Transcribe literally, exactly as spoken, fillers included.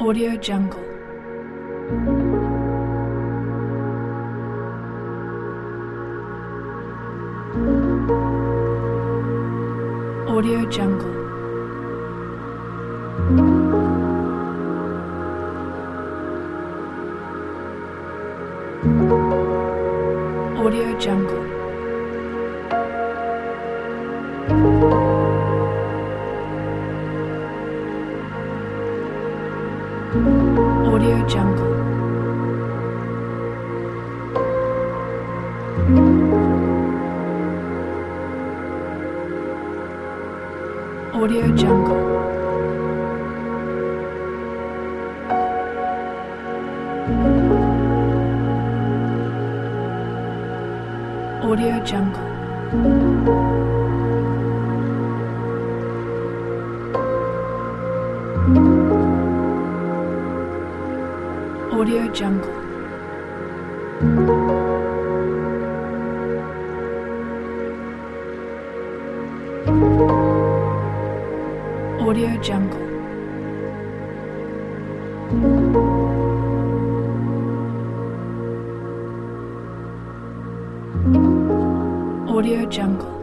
Audio Jungle. Audio Jungle. Audio Jungle. Audio Jungle. Audio Jungle. Audio Jungle. Audio Jungle. Audio Jungle. Audio Jungle.